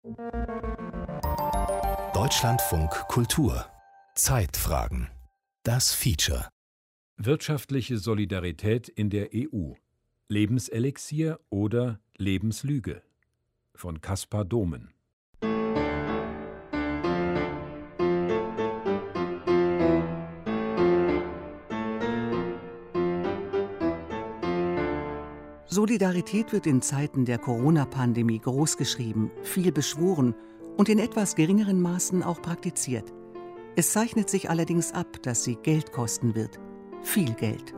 Deutschlandfunk Kultur Zeitfragen. Das Feature. Wirtschaftliche Solidarität in der EU. Lebenselixier oder Lebenslüge? Von Caspar Domen. Solidarität wird in Zeiten der Corona-Pandemie großgeschrieben, viel beschworen und in etwas geringeren Maßen auch praktiziert. Es zeichnet sich allerdings ab, dass sie Geld kosten wird. Viel Geld.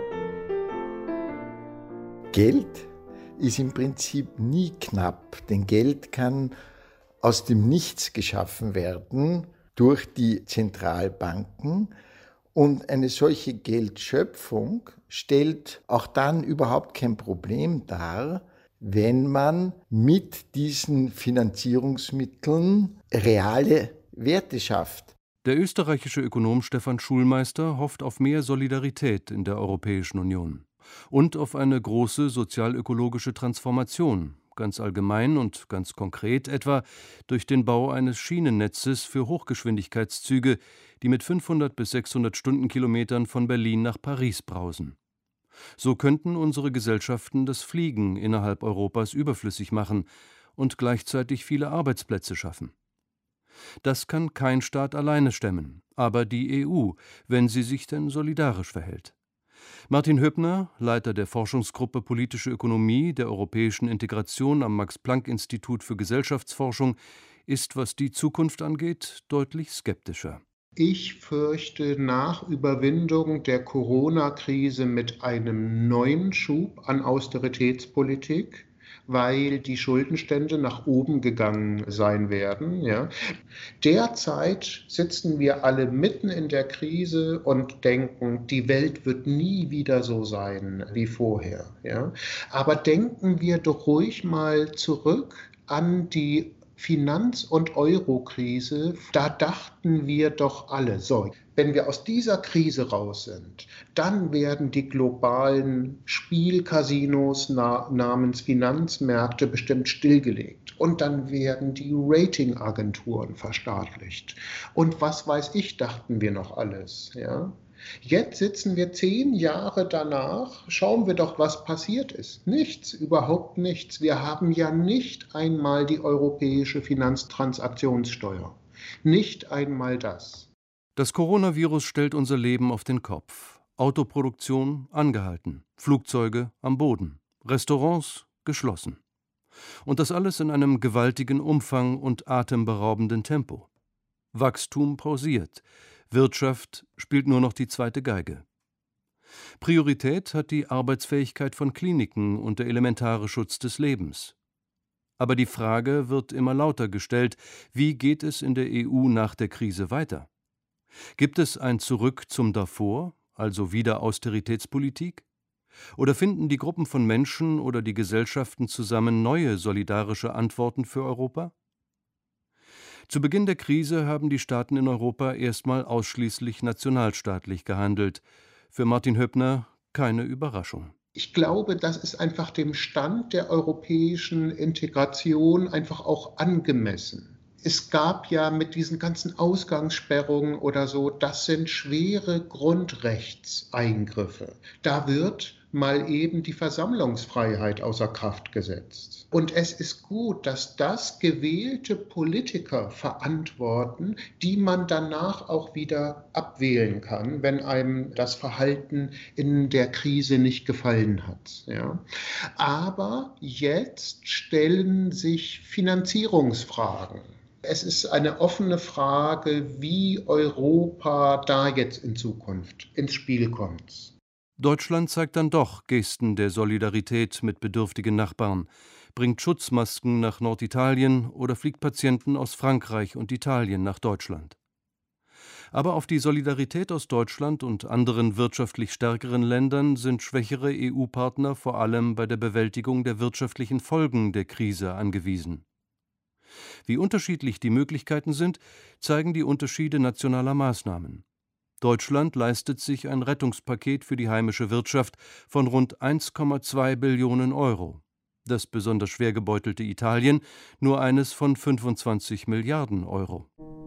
Geld ist im Prinzip nie knapp, denn Geld kann aus dem Nichts geschaffen werden durch die Zentralbanken. Und eine solche Geldschöpfung stellt auch dann überhaupt kein Problem dar, wenn man mit diesen Finanzierungsmitteln reale Werte schafft. Der österreichische Ökonom Stefan Schulmeister hofft auf mehr Solidarität in der Europäischen Union und auf eine große sozialökologische Transformation, ganz allgemein und ganz konkret etwa durch den Bau eines Schienennetzes für Hochgeschwindigkeitszüge, die mit 500 bis 600 Stundenkilometern von Berlin nach Paris brausen. So könnten unsere Gesellschaften das Fliegen innerhalb Europas überflüssig machen und gleichzeitig viele Arbeitsplätze schaffen. Das kann kein Staat alleine stemmen, aber die EU, wenn sie sich denn solidarisch verhält. Martin Höppner, Leiter der Forschungsgruppe Politische Ökonomie der Europäischen Integration am Max-Planck-Institut für Gesellschaftsforschung, ist, was die Zukunft angeht, deutlich skeptischer. Ich fürchte nach Überwindung der Corona-Krise mit einem neuen Schub an Austeritätspolitik, weil die Schuldenstände nach oben gegangen sein werden. Ja. Derzeit sitzen wir alle mitten in der Krise und denken, die Welt wird nie wieder so sein wie vorher. Ja. Aber denken wir doch ruhig mal zurück an die Finanz- und Euro-Krise, da dachten wir doch alle, so, wenn wir aus dieser Krise raus sind, dann werden die globalen Spielcasinos namens Finanzmärkte bestimmt stillgelegt und dann werden die Ratingagenturen verstaatlicht. Und was weiß ich, dachten wir noch alles, ja. Jetzt sitzen wir 10 Jahre danach, schauen wir doch, was passiert ist. Nichts, überhaupt nichts. Wir haben ja nicht einmal die europäische Finanztransaktionssteuer. Nicht einmal das. Das Coronavirus stellt unser Leben auf den Kopf. Autoproduktion angehalten, Flugzeuge am Boden, Restaurants geschlossen. Und das alles in einem gewaltigen Umfang und atemberaubenden Tempo. Wachstum pausiert. Wirtschaft spielt nur noch die zweite Geige. Priorität hat die Arbeitsfähigkeit von Kliniken und der elementare Schutz des Lebens. Aber die Frage wird immer lauter gestellt, wie geht es in der EU nach der Krise weiter? Gibt es ein Zurück zum Davor, also wieder Austeritätspolitik? Oder finden die Gruppen von Menschen oder die Gesellschaften zusammen neue solidarische Antworten für Europa? Zu Beginn der Krise haben die Staaten in Europa erstmal ausschließlich nationalstaatlich gehandelt. Für Martin Höppner keine Überraschung. Ich glaube, das ist einfach dem Stand der europäischen Integration einfach auch angemessen. Es gab ja mit diesen ganzen Ausgangssperrungen oder so, das sind schwere Grundrechtseingriffe. Da wird mal eben die Versammlungsfreiheit außer Kraft gesetzt. Und es ist gut, dass das gewählte Politiker verantworten, die man danach auch wieder abwählen kann, wenn einem das Verhalten in der Krise nicht gefallen hat. Ja. Aber jetzt stellen sich Finanzierungsfragen. Es ist eine offene Frage, wie Europa da jetzt in Zukunft ins Spiel kommt. Deutschland zeigt dann doch Gesten der Solidarität mit bedürftigen Nachbarn, bringt Schutzmasken nach Norditalien oder fliegt Patienten aus Frankreich und Italien nach Deutschland. Aber auf die Solidarität aus Deutschland und anderen wirtschaftlich stärkeren Ländern sind schwächere EU-Partner vor allem bei der Bewältigung der wirtschaftlichen Folgen der Krise angewiesen. Wie unterschiedlich die Möglichkeiten sind, zeigen die Unterschiede nationaler Maßnahmen. Deutschland leistet sich ein Rettungspaket für die heimische Wirtschaft von rund 1,2 Billionen Euro. das besonders schwer gebeutelte Italien nur eines von 25 Milliarden Euro.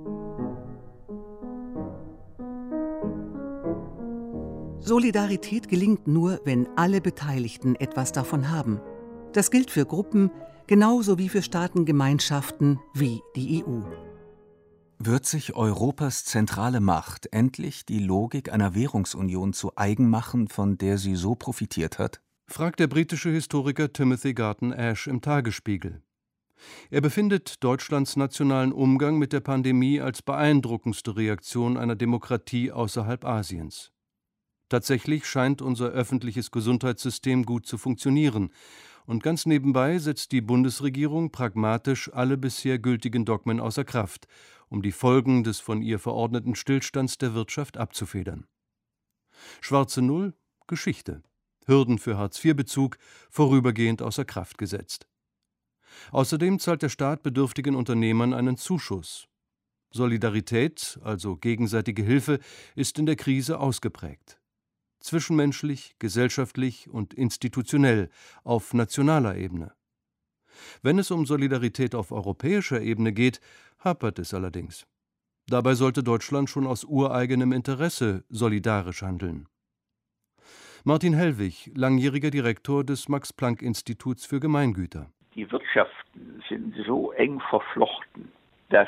Solidarität gelingt nur, wenn alle Beteiligten etwas davon haben. Das gilt für Gruppen genauso wie für Staatengemeinschaften wie die EU. Wird sich Europas zentrale Macht endlich die Logik einer Währungsunion zu eigen machen, von der sie so profitiert hat? Fragt der britische Historiker Timothy Garton Ash im Tagesspiegel. Er befindet Deutschlands nationalen Umgang mit der Pandemie als beeindruckendste Reaktion einer Demokratie außerhalb Asiens. Tatsächlich scheint unser öffentliches Gesundheitssystem gut zu funktionieren. Und ganz nebenbei setzt die Bundesregierung pragmatisch alle bisher gültigen Dogmen außer Kraft, um die Folgen des von ihr verordneten Stillstands der Wirtschaft abzufedern. Schwarze Null, Geschichte. Hürden für Hartz-IV-Bezug vorübergehend außer Kraft gesetzt. Außerdem zahlt der Staat bedürftigen Unternehmern einen Zuschuss. Solidarität, also gegenseitige Hilfe, ist in der Krise ausgeprägt. Zwischenmenschlich, gesellschaftlich und institutionell auf nationaler Ebene. Wenn es um Solidarität auf europäischer Ebene geht, hapert es allerdings. Dabei sollte Deutschland schon aus ureigenem Interesse solidarisch handeln. Martin Hellwig, langjähriger Direktor des Max-Planck-Instituts für Gemeingüter. Die Wirtschaften sind so eng verflochten, dass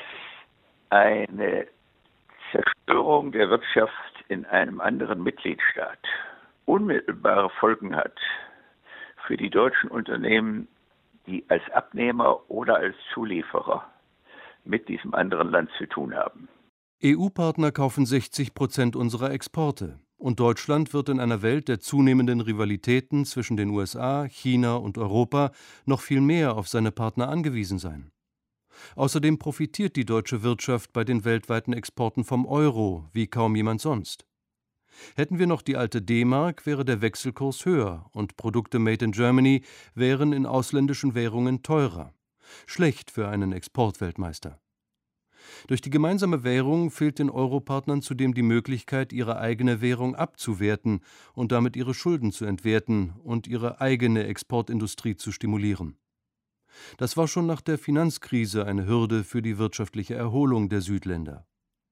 eine Zerstörung der Wirtschaft in einem anderen Mitgliedstaat unmittelbare Folgen hat für die deutschen Unternehmen, die als Abnehmer oder als Zulieferer mit diesem anderen Land zu tun haben. EU-Partner kaufen 60% unserer Exporte. Und Deutschland wird in einer Welt der zunehmenden Rivalitäten zwischen den USA, China und Europa noch viel mehr auf seine Partner angewiesen sein. Außerdem profitiert die deutsche Wirtschaft bei den weltweiten Exporten vom Euro wie kaum jemand sonst. Hätten wir noch die alte D-Mark, wäre der Wechselkurs höher und Produkte made in Germany wären in ausländischen Währungen teurer. Schlecht für einen Exportweltmeister. Durch die gemeinsame Währung fehlt den Europartnern zudem die Möglichkeit, ihre eigene Währung abzuwerten und damit ihre Schulden zu entwerten und ihre eigene Exportindustrie zu stimulieren. Das war schon nach der Finanzkrise eine Hürde für die wirtschaftliche Erholung der Südländer.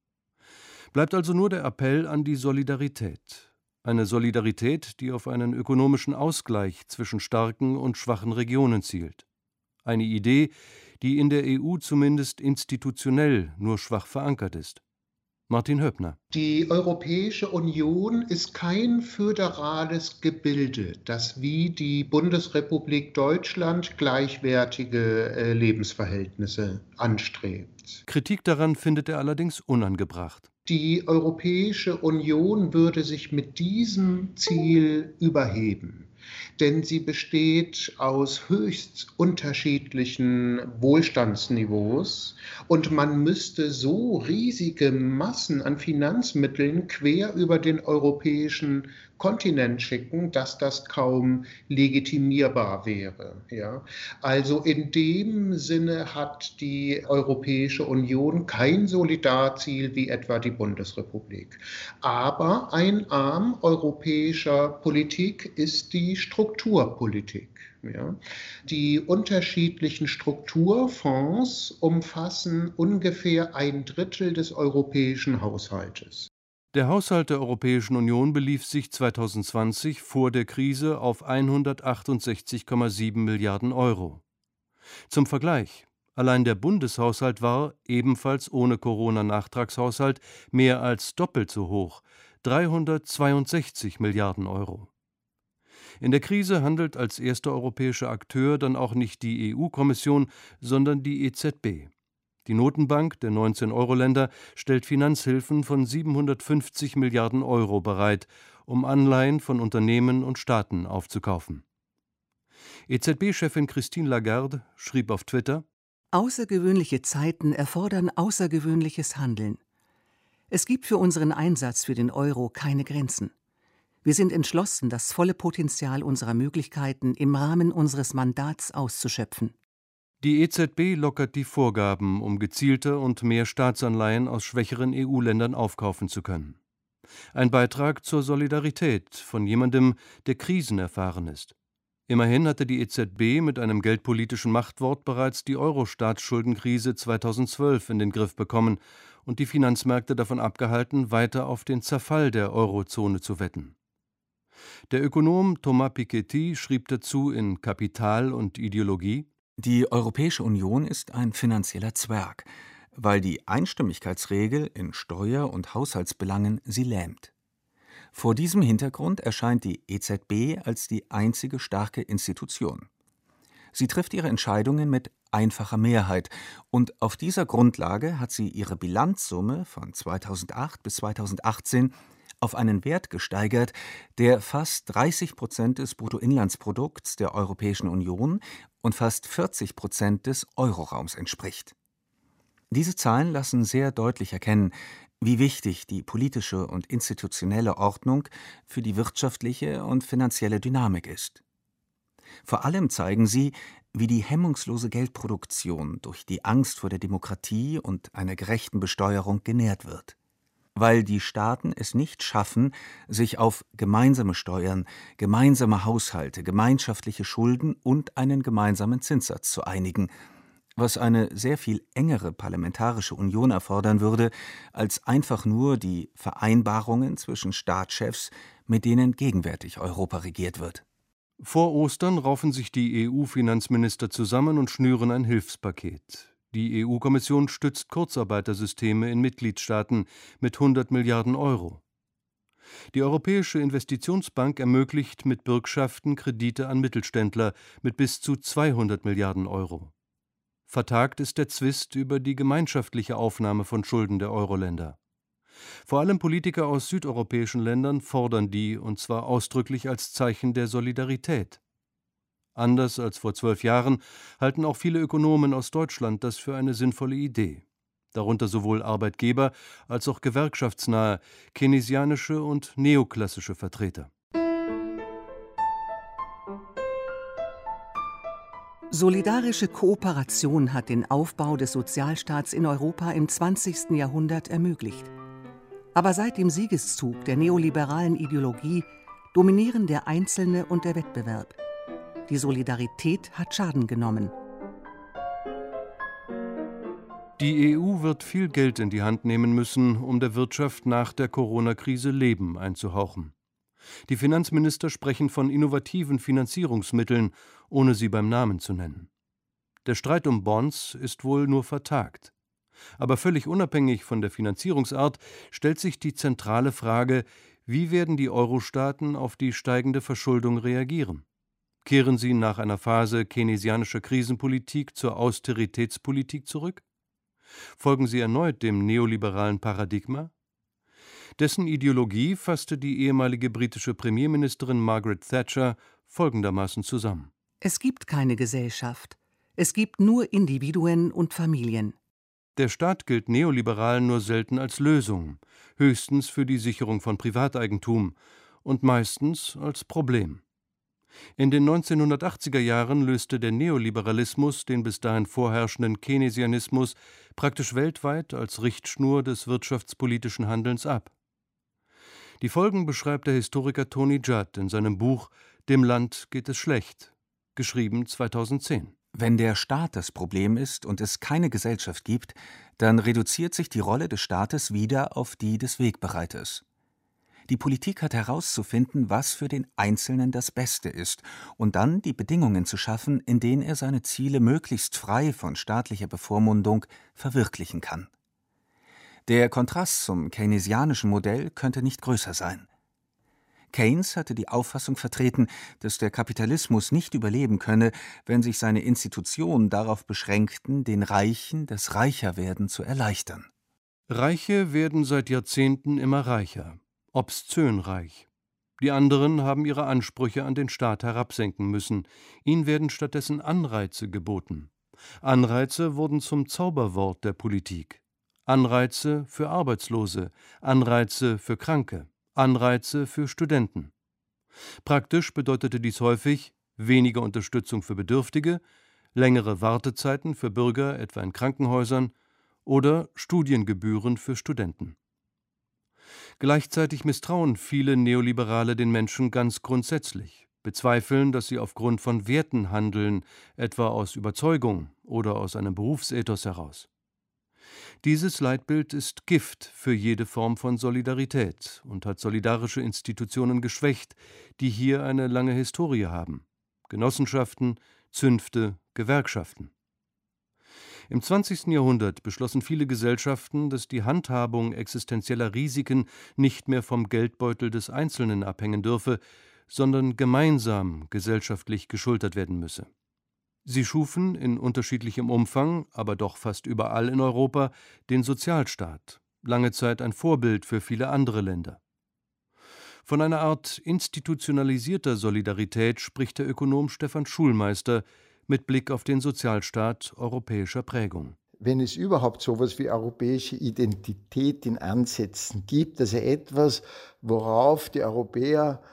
Bleibt also nur der Appell an die Solidarität. Eine Solidarität, die auf einen ökonomischen Ausgleich zwischen starken und schwachen Regionen zielt. Eine Idee, die in der EU zumindest institutionell nur schwach verankert ist. Martin Höppner. Die Europäische Union ist kein föderales Gebilde, das wie die Bundesrepublik Deutschland gleichwertige Lebensverhältnisse anstrebt. Kritik daran findet er allerdings unangebracht. Die Europäische Union würde sich mit diesem Ziel überheben. Denn sie besteht aus höchst unterschiedlichen Wohlstandsniveaus und man müsste so riesige Massen an Finanzmitteln quer über den europäischen Kontinent schicken, dass das kaum legitimierbar wäre. Ja? Also in dem Sinne hat die Europäische Union kein Solidarziel wie etwa die Bundesrepublik. Aber ein Arm europäischer Politik ist die Strukturpolitik. Ja. Die unterschiedlichen Strukturfonds umfassen ungefähr 1/3 des europäischen Haushaltes. Der Haushalt der Europäischen Union belief sich 2020 vor der Krise auf 168,7 Milliarden Euro. Zum Vergleich: Allein der Bundeshaushalt war, ebenfalls ohne Corona-Nachtragshaushalt, mehr als doppelt so hoch, 362 Milliarden Euro. In der Krise handelt als erster europäischer Akteur dann auch nicht die EU-Kommission, sondern die EZB. Die Notenbank der 19-Euro-Länder stellt Finanzhilfen von 750 Milliarden Euro bereit, um Anleihen von Unternehmen und Staaten aufzukaufen. EZB-Chefin Christine Lagarde schrieb auf Twitter: Außergewöhnliche Zeiten erfordern außergewöhnliches Handeln. Es gibt für unseren Einsatz für den Euro keine Grenzen. Wir sind entschlossen, das volle Potenzial unserer Möglichkeiten im Rahmen unseres Mandats auszuschöpfen. Die EZB lockert die Vorgaben, um gezielter und mehr Staatsanleihen aus schwächeren EU-Ländern aufkaufen zu können. Ein Beitrag zur Solidarität von jemandem, der Krisen erfahren ist. Immerhin hatte die EZB mit einem geldpolitischen Machtwort bereits die Euro-Staatsschuldenkrise 2012 in den Griff bekommen und die Finanzmärkte davon abgehalten, weiter auf den Zerfall der Eurozone zu wetten. Der Ökonom Thomas Piketty schrieb dazu in Kapital und Ideologie: Die Europäische Union ist ein finanzieller Zwerg, weil die Einstimmigkeitsregel in Steuer- und Haushaltsbelangen sie lähmt. Vor diesem Hintergrund erscheint die EZB als die einzige starke Institution. Sie trifft ihre Entscheidungen mit einfacher Mehrheit und auf dieser Grundlage hat sie ihre Bilanzsumme von 2008 bis 2018 auf einen Wert gesteigert, der fast 30% des Bruttoinlandsprodukts der Europäischen Union und fast 40% des Euroraums entspricht. Diese Zahlen lassen sehr deutlich erkennen, wie wichtig die politische und institutionelle Ordnung für die wirtschaftliche und finanzielle Dynamik ist. Vor allem zeigen sie, wie die hemmungslose Geldproduktion durch die Angst vor der Demokratie und einer gerechten Besteuerung genährt wird. Weil die Staaten es nicht schaffen, sich auf gemeinsame Steuern, gemeinsame Haushalte, gemeinschaftliche Schulden und einen gemeinsamen Zinssatz zu einigen, was eine sehr viel engere parlamentarische Union erfordern würde, als einfach nur die Vereinbarungen zwischen Staatschefs, mit denen gegenwärtig Europa regiert wird. Vor Ostern raufen sich die EU-Finanzminister zusammen und schnüren ein Hilfspaket. Die EU-Kommission stützt Kurzarbeitersysteme in Mitgliedstaaten mit 100 Milliarden Euro. Die Europäische Investitionsbank ermöglicht mit Bürgschaften Kredite an Mittelständler mit bis zu 200 Milliarden Euro. Vertagt ist der Zwist über die gemeinschaftliche Aufnahme von Schulden der Euro-Länder. Vor allem Politiker aus südeuropäischen Ländern fordern die, und zwar ausdrücklich als Zeichen der Solidarität. Anders als vor 12 Jahren halten auch viele Ökonomen aus Deutschland das für eine sinnvolle Idee. Darunter sowohl Arbeitgeber als auch gewerkschaftsnahe, keynesianische und neoklassische Vertreter. Solidarische Kooperation hat den Aufbau des Sozialstaats in Europa im 20. Jahrhundert ermöglicht. Aber seit dem Siegeszug der neoliberalen Ideologie dominieren der Einzelne und der Wettbewerb. Die Solidarität hat Schaden genommen. Die EU wird viel Geld in die Hand nehmen müssen, um der Wirtschaft nach der Corona-Krise Leben einzuhauchen. Die Finanzminister sprechen von innovativen Finanzierungsmitteln, ohne sie beim Namen zu nennen. Der Streit um Bonds ist wohl nur vertagt. Aber völlig unabhängig von der Finanzierungsart stellt sich die zentrale Frage, wie werden die Euro-Staaten auf die steigende Verschuldung reagieren? Kehren sie nach einer Phase keynesianischer Krisenpolitik zur Austeritätspolitik zurück? Folgen sie erneut dem neoliberalen Paradigma? Dessen Ideologie fasste die ehemalige britische Premierministerin Margaret Thatcher folgendermaßen zusammen: Es gibt keine Gesellschaft. Es gibt nur Individuen und Familien. Der Staat gilt Neoliberalen nur selten als Lösung, höchstens für die Sicherung von Privateigentum und meistens als Problem. In den 1980er Jahren löste der Neoliberalismus den bis dahin vorherrschenden Keynesianismus praktisch weltweit als Richtschnur des wirtschaftspolitischen Handelns ab. Die Folgen beschreibt der Historiker Tony Judd in seinem Buch »Dem Land geht es schlecht«, geschrieben 2010. Wenn der Staat das Problem ist und es keine Gesellschaft gibt, dann reduziert sich die Rolle des Staates wieder auf die des Wegbereiters. Die Politik hat herauszufinden, was für den Einzelnen das Beste ist und dann die Bedingungen zu schaffen, in denen er seine Ziele möglichst frei von staatlicher Bevormundung verwirklichen kann. Der Kontrast zum keynesianischen Modell könnte nicht größer sein. Keynes hatte die Auffassung vertreten, dass der Kapitalismus nicht überleben könne, wenn sich seine Institutionen darauf beschränkten, den Reichen das Reicherwerden zu erleichtern. Reiche werden seit Jahrzehnten immer reicher, obszön reich. Die anderen haben ihre Ansprüche an den Staat herabsenken müssen. Ihnen werden stattdessen Anreize geboten. Anreize wurden zum Zauberwort der Politik. Anreize für Arbeitslose, Anreize für Kranke, Anreize für Studenten. Praktisch bedeutete dies häufig weniger Unterstützung für Bedürftige, längere Wartezeiten für Bürger, etwa in Krankenhäusern, oder Studiengebühren für Studenten. Gleichzeitig misstrauen viele Neoliberale den Menschen ganz grundsätzlich. bezweifeln, dass sie aufgrund von Werten handeln, etwa aus Überzeugung oder aus einem Berufsethos heraus. Dieses Leitbild ist Gift für jede Form von Solidarität und hat solidarische Institutionen geschwächt, die hier eine lange Historie haben: Genossenschaften, Zünfte, Gewerkschaften. Im 20. Jahrhundert beschlossen viele Gesellschaften, dass die Handhabung existenzieller Risiken nicht mehr vom Geldbeutel des Einzelnen abhängen dürfe, sondern gemeinsam gesellschaftlich geschultert werden müsse. Sie schufen in unterschiedlichem Umfang, aber doch fast überall in Europa, den Sozialstaat, lange Zeit ein Vorbild für viele andere Länder. Von einer Art institutionalisierter Solidarität spricht der Ökonom Stefan Schulmeister mit Blick auf den Sozialstaat europäischer Prägung. Wenn es überhaupt so etwas wie europäische Identität in Ansätzen gibt, also etwas, worauf die Europäer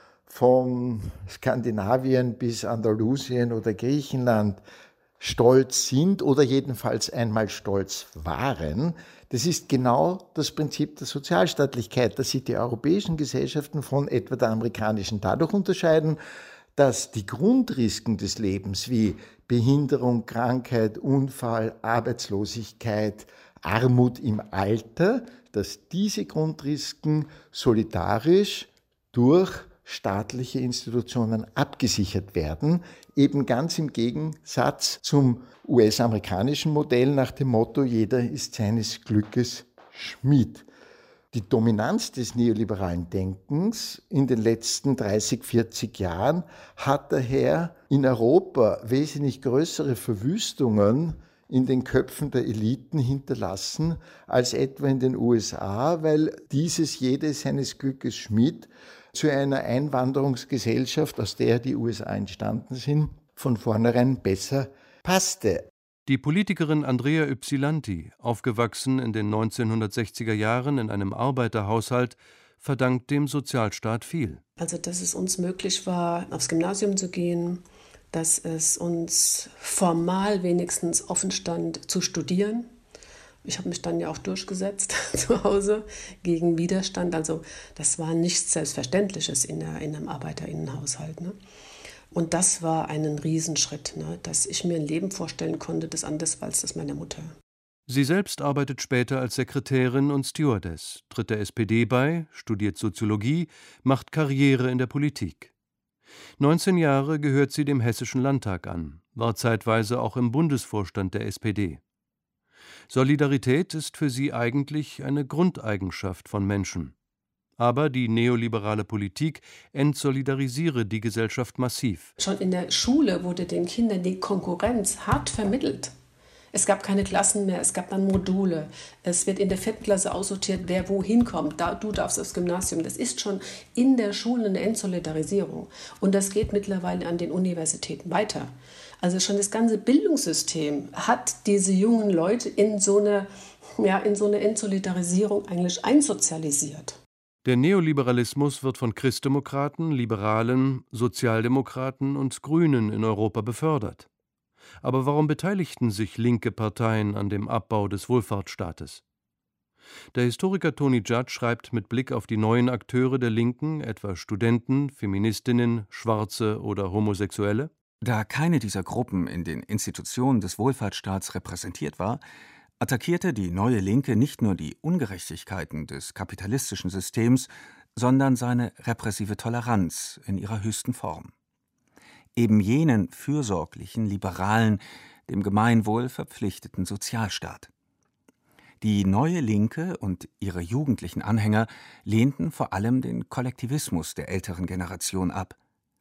von Skandinavien bis Andalusien oder Griechenland stolz sind oder jedenfalls einmal stolz waren, das ist genau das Prinzip der Sozialstaatlichkeit, dass sich die europäischen Gesellschaften von etwa der amerikanischen dadurch unterscheiden, dass die Grundrisiken des Lebens wie Behinderung, Krankheit, Unfall, Arbeitslosigkeit, Armut im Alter, dass diese Grundrisiken solidarisch durch staatliche Institutionen abgesichert werden, eben ganz im Gegensatz zum US-amerikanischen Modell nach dem Motto, jeder ist seines Glückes Schmied. Die Dominanz des neoliberalen Denkens in den letzten 30, 40 Jahren hat daher in Europa wesentlich größere Verwüstungen in den Köpfen der Eliten hinterlassen als etwa in den USA, weil dieses jede seines Glückes Schmied zu einer Einwanderungsgesellschaft, aus der die USA entstanden sind, von vornherein besser passte. Die Politikerin Andrea Ypsilanti, aufgewachsen in den 1960er Jahren in einem Arbeiterhaushalt, verdankt dem Sozialstaat viel. Also, dass es uns möglich war, aufs Gymnasium zu gehen, dass es uns formal wenigstens offen stand, zu studieren. Ich habe mich dann ja auch durchgesetzt zu Hause gegen Widerstand. Also das war nichts Selbstverständliches in einem ArbeiterInnenhaushalt, ne? Und das war ein Riesenschritt, ne? Dass ich mir ein Leben vorstellen konnte, das anders war als das meiner Mutter. Sie selbst arbeitet später als Sekretärin und Stewardess, tritt der SPD bei, studiert Soziologie, macht Karriere in der Politik. 19 Jahre gehört sie dem Hessischen Landtag an, war zeitweise auch im Bundesvorstand der SPD. Solidarität ist für sie eigentlich eine Grundeigenschaft von Menschen. Aber die neoliberale Politik entsolidarisiere die Gesellschaft massiv. Schon in der Schule wurde den Kindern die Konkurrenz hart vermittelt. Es gab keine Klassen mehr, es gab dann Module. Es wird in der 4. Klasse aussortiert, wer wohin kommt. Du darfst aufs Gymnasium. Das ist schon in der Schule eine Entsolidarisierung. Und das geht mittlerweile an den Universitäten weiter. Also schon das ganze Bildungssystem hat diese jungen Leute in so eine Entsolidarisierung eigentlich einsozialisiert. Der Neoliberalismus wird von Christdemokraten, Liberalen, Sozialdemokraten und Grünen in Europa befördert. Aber warum beteiligten sich linke Parteien an dem Abbau des Wohlfahrtsstaates? Der Historiker Tony Judd schreibt mit Blick auf die neuen Akteure der Linken, etwa Studenten, Feministinnen, Schwarze oder Homosexuelle: Da keine dieser Gruppen in den Institutionen des Wohlfahrtsstaats repräsentiert war, attackierte die Neue Linke nicht nur die Ungerechtigkeiten des kapitalistischen Systems, sondern seine repressive Toleranz in ihrer höchsten Form. Eben jenen fürsorglichen, liberalen, dem Gemeinwohl verpflichteten Sozialstaat. Die Neue Linke und ihre jugendlichen Anhänger lehnten vor allem den Kollektivismus der älteren Generation ab.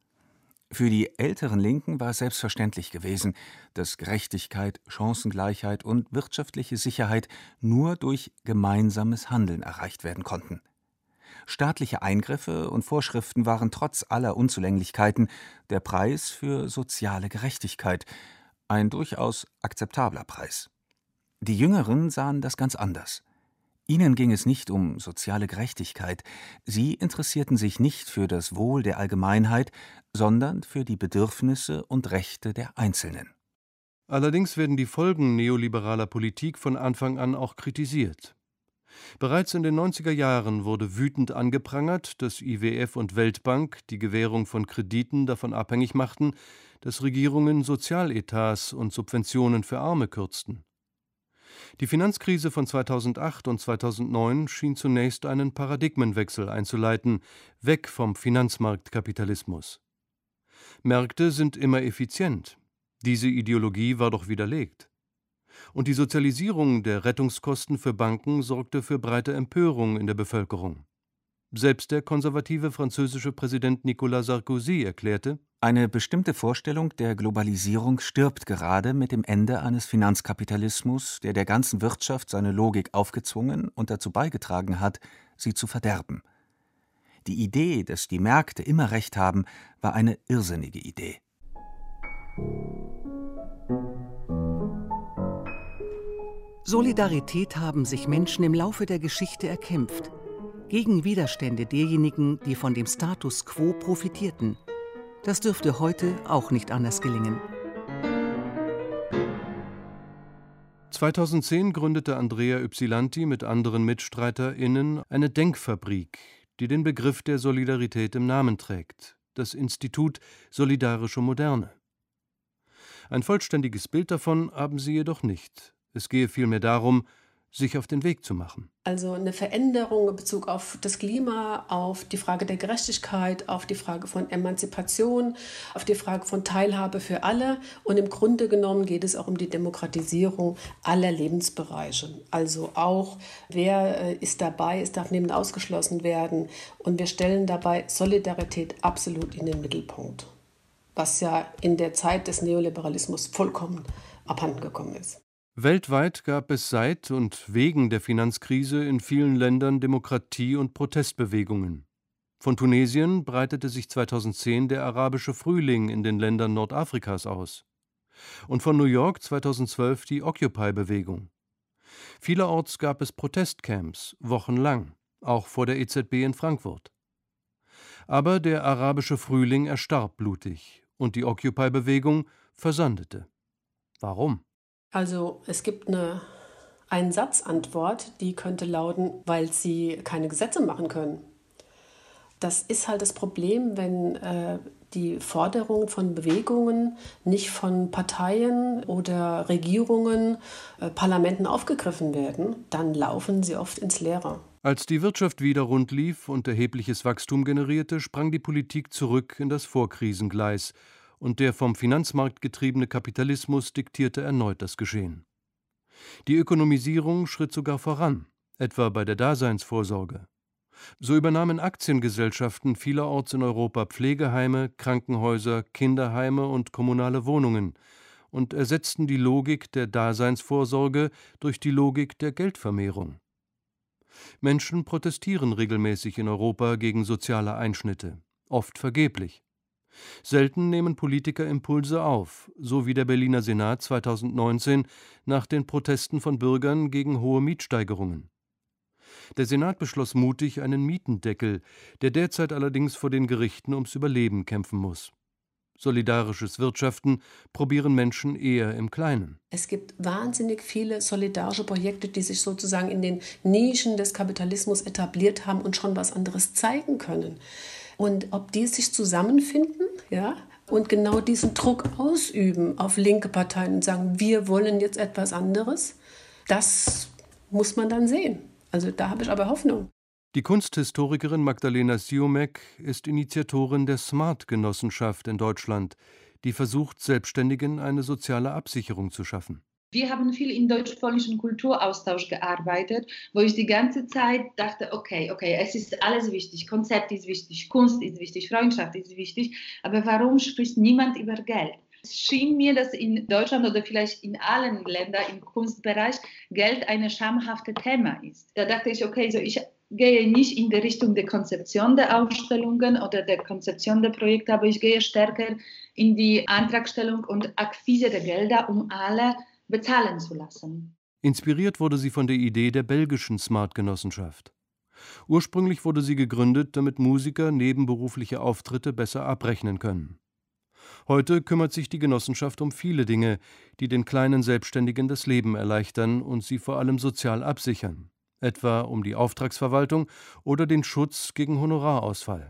Für die älteren Linken war es selbstverständlich gewesen, dass Gerechtigkeit, Chancengleichheit und wirtschaftliche Sicherheit nur durch gemeinsames Handeln erreicht werden konnten. Staatliche Eingriffe und Vorschriften waren trotz aller Unzulänglichkeiten der Preis für soziale Gerechtigkeit, ein durchaus akzeptabler Preis. Die Jüngeren sahen das ganz anders. Ihnen ging es nicht um soziale Gerechtigkeit, sie interessierten sich nicht für das Wohl der Allgemeinheit, sondern für die Bedürfnisse und Rechte der Einzelnen. Allerdings werden die Folgen neoliberaler Politik von Anfang an auch kritisiert. Bereits in den 90er Jahren wurde wütend angeprangert, dass IWF und Weltbank die Gewährung von Krediten davon abhängig machten, dass Regierungen Sozialetats und Subventionen für Arme kürzten. Die Finanzkrise von 2008 und 2009 schien zunächst einen Paradigmenwechsel einzuleiten, weg vom Finanzmarktkapitalismus. Märkte sind immer effizient. Diese Ideologie war doch widerlegt. Und die Sozialisierung der Rettungskosten für Banken sorgte für breite Empörung in der Bevölkerung. Selbst der konservative französische Präsident Nicolas Sarkozy erklärte: Eine bestimmte Vorstellung der Globalisierung stirbt gerade mit dem Ende eines Finanzkapitalismus, der ganzen Wirtschaft seine Logik aufgezwungen und dazu beigetragen hat, sie zu verderben. Die Idee, dass die Märkte immer recht haben, war eine irrsinnige Idee. Solidarität haben sich Menschen im Laufe der Geschichte erkämpft, gegen Widerstände derjenigen, die von dem Status quo profitierten. Das dürfte heute auch nicht anders gelingen. 2010 gründete Andrea Ypsilanti mit anderen MitstreiterInnen eine Denkfabrik, die den Begriff der Solidarität im Namen trägt, das Institut Solidarische Moderne. Ein vollständiges Bild davon haben sie jedoch nicht. Es gehe vielmehr darum, sich auf den Weg zu machen. Also eine Veränderung in Bezug auf das Klima, auf die Frage der Gerechtigkeit, auf die Frage von Emanzipation, auf die Frage von Teilhabe für alle. Und im Grunde genommen geht es auch um die Demokratisierung aller Lebensbereiche. Also auch, wer ist dabei, es darf niemand ausgeschlossen werden. Und wir stellen dabei Solidarität absolut in den Mittelpunkt, was ja in der Zeit des Neoliberalismus vollkommen abhandengekommen ist. Weltweit gab es seit und wegen der Finanzkrise in vielen Ländern Demokratie- und Protestbewegungen. Von Tunesien breitete sich 2010 der arabische Frühling in den Ländern Nordafrikas aus. Und von New York 2012 die Occupy-Bewegung. Vielerorts gab es Protestcamps, wochenlang, auch vor der EZB in Frankfurt. Aber der arabische Frühling erstarb blutig und die Occupy-Bewegung versandete. Warum? Also es gibt eine Einsatzantwort, die könnte lauten, weil sie keine Gesetze machen können. Das ist halt das Problem, wenn die Forderungen von Bewegungen nicht von Parteien oder Regierungen, Parlamenten aufgegriffen werden, dann laufen sie oft ins Leere. Als die Wirtschaft wieder rund lief und erhebliches Wachstum generierte, sprang die Politik zurück in das Vorkrisengleis. Und der vom Finanzmarkt getriebene Kapitalismus diktierte erneut das Geschehen. Die Ökonomisierung schritt sogar voran, etwa bei der Daseinsvorsorge. So übernahmen Aktiengesellschaften vielerorts in Europa Pflegeheime, Krankenhäuser, Kinderheime und kommunale Wohnungen und ersetzten die Logik der Daseinsvorsorge durch die Logik der Geldvermehrung. Menschen protestieren regelmäßig in Europa gegen soziale Einschnitte, oft vergeblich. Selten nehmen Politiker Impulse auf, so wie der Berliner Senat 2019 nach den Protesten von Bürgern gegen hohe Mietsteigerungen. Der Senat beschloss mutig einen Mietendeckel, der derzeit allerdings vor den Gerichten ums Überleben kämpfen muss. Solidarisches Wirtschaften probieren Menschen eher im Kleinen. Es gibt wahnsinnig viele solidarische Projekte, die sich sozusagen in den Nischen des Kapitalismus etabliert haben und schon was anderes zeigen können. Und ob die sich zusammenfinden, ja, und genau diesen Druck ausüben auf linke Parteien und sagen, wir wollen jetzt etwas anderes, das muss man dann sehen. Also da habe ich aber Hoffnung. Die Kunsthistorikerin Magdalena Siomek ist Initiatorin der Smart-Genossenschaft in Deutschland, die versucht, Selbstständigen eine soziale Absicherung zu schaffen. Wir haben viel im deutsch-polnischen Kulturaustausch gearbeitet, wo ich die ganze Zeit dachte, okay, es ist alles wichtig, Konzept ist wichtig, Kunst ist wichtig, Freundschaft ist wichtig, aber warum spricht niemand über Geld? Es schien mir, dass in Deutschland oder vielleicht in allen Ländern im Kunstbereich Geld ein schamhaftes Thema ist. Da dachte ich, okay, so ich gehe nicht in die Richtung der Konzeption der Ausstellungen oder der Konzeption der Projekte, aber ich gehe stärker in die Antragstellung und Akquise der Gelder, um alle bezahlen zu lassen. Inspiriert wurde sie von der Idee der belgischen Smart-Genossenschaft. Ursprünglich wurde sie gegründet, damit Musiker nebenberufliche Auftritte besser abrechnen können. Heute kümmert sich die Genossenschaft um viele Dinge, die den kleinen Selbstständigen das Leben erleichtern und sie vor allem sozial absichern. etwa um die Auftragsverwaltung oder den Schutz gegen Honorarausfall.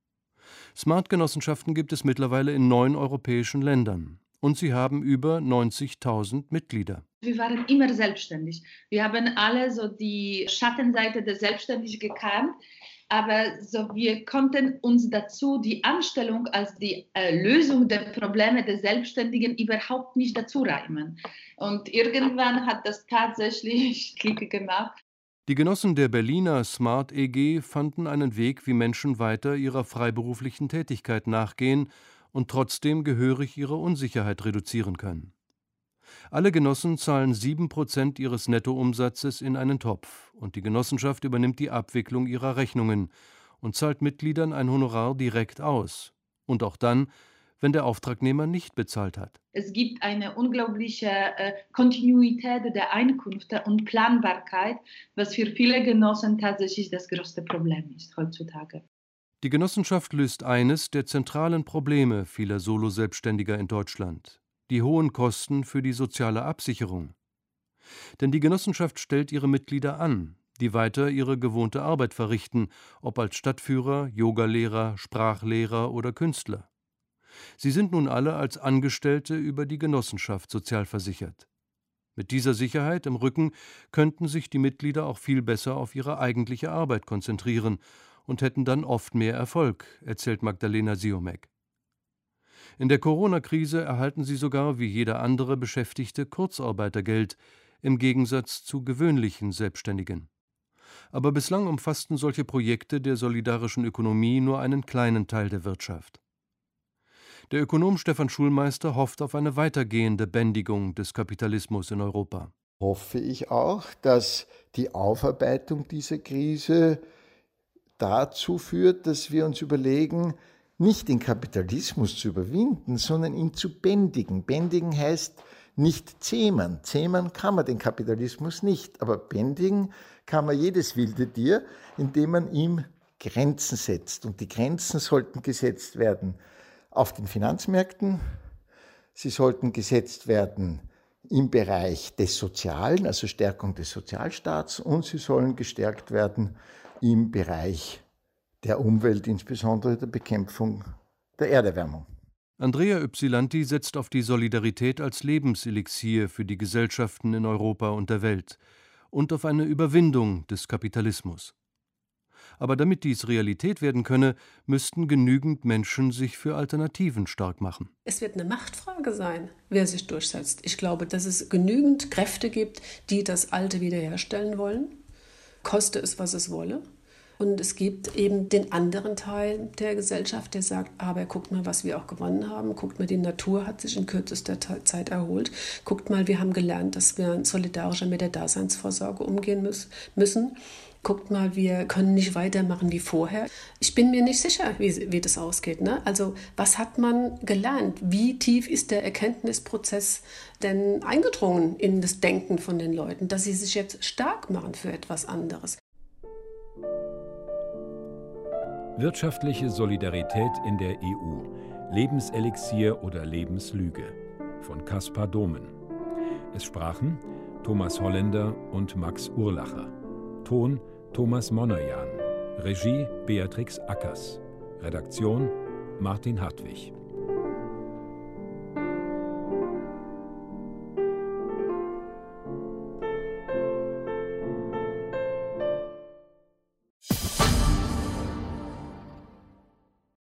Smart-Genossenschaften gibt es mittlerweile in 9 europäischen Ländern und sie haben über 90.000 Mitglieder. Wir waren immer selbstständig. Wir haben alle so die Schattenseite der Selbstständigkeit gekannt, aber so wir konnten uns dazu die Anstellung als die Lösung der Probleme der Selbstständigen überhaupt nicht dazu reimen. Und irgendwann hat das tatsächlich Klick gemacht. Die Genossen der Berliner Smart EG fanden einen Weg, wie Menschen weiter ihrer freiberuflichen Tätigkeit nachgehen und trotzdem gehörig ihre Unsicherheit reduzieren können. Alle Genossen zahlen 7% ihres Nettoumsatzes in einen Topf und die Genossenschaft übernimmt die Abwicklung ihrer Rechnungen und zahlt Mitgliedern ein Honorar direkt aus. Und auch dann, wenn der Auftragnehmer nicht bezahlt hat. Es gibt eine unglaubliche Kontinuität der Einkünfte und Planbarkeit, was für viele Genossen tatsächlich das größte Problem ist heutzutage. Die Genossenschaft löst eines der zentralen Probleme vieler Solo-Selbstständiger in Deutschland: die hohen Kosten für die soziale Absicherung. Denn die Genossenschaft stellt ihre Mitglieder an, die weiter ihre gewohnte Arbeit verrichten, ob als Stadtführer, Yogalehrer, Sprachlehrer oder Künstler. Sie sind nun alle als Angestellte über die Genossenschaft sozialversichert. Mit dieser Sicherheit im Rücken könnten sich die Mitglieder auch viel besser auf ihre eigentliche Arbeit konzentrieren und hätten dann oft mehr Erfolg, erzählt Magdalena Siomek. In der Corona-Krise erhalten sie sogar wie jeder andere Beschäftigte Kurzarbeitergeld, im Gegensatz zu gewöhnlichen Selbstständigen. Aber bislang umfassten solche Projekte der solidarischen Ökonomie nur einen kleinen Teil der Wirtschaft. Der Ökonom Stefan Schulmeister hofft auf eine weitergehende Bändigung des Kapitalismus in Europa. Hoffe ich auch, dass die Aufarbeitung dieser Krise dazu führt, dass wir uns überlegen, nicht den Kapitalismus zu überwinden, sondern ihn zu bändigen. Bändigen heißt nicht zähmen. Zähmen kann man den Kapitalismus nicht, aber bändigen kann man jedes wilde Tier, indem man ihm Grenzen setzt. Und die Grenzen sollten gesetzt werden auf den Finanzmärkten, sie sollten gesetzt werden im Bereich des Sozialen, also Stärkung des Sozialstaats, und sie sollen gestärkt werden im Bereich der Umwelt, insbesondere der Bekämpfung der Erderwärmung. Andrea Ypsilanti setzt auf die Solidarität als Lebenselixier für die Gesellschaften in Europa und der Welt und auf eine Überwindung des Kapitalismus. Aber damit dies Realität werden könne, müssten genügend Menschen sich für Alternativen stark machen. Es wird eine Machtfrage sein, wer sich durchsetzt. Ich glaube, dass es genügend Kräfte gibt, die das Alte wiederherstellen wollen, koste es, was es wolle. Und es gibt eben den anderen Teil der Gesellschaft, der sagt, aber guckt mal, was wir auch gewonnen haben. Guckt mal, die Natur hat sich in kürzester Zeit erholt. Guckt mal, wir haben gelernt, dass wir solidarischer mit der Daseinsvorsorge umgehen müssen. Guckt mal, wir können nicht weitermachen wie vorher. Ich bin mir nicht sicher, wie das ausgeht. Ne? Also was hat man gelernt? Wie tief ist der Erkenntnisprozess denn eingedrungen in das Denken von den Leuten, dass sie sich jetzt stark machen für etwas anderes? Wirtschaftliche Solidarität in der EU. Lebenselixier oder Lebenslüge. Von Caspar Domen. Es sprachen Thomas Holländer und Max Urlacher. Ton Thomas Monajan. Regie Beatrix Ackers. Redaktion Martin Hartwig.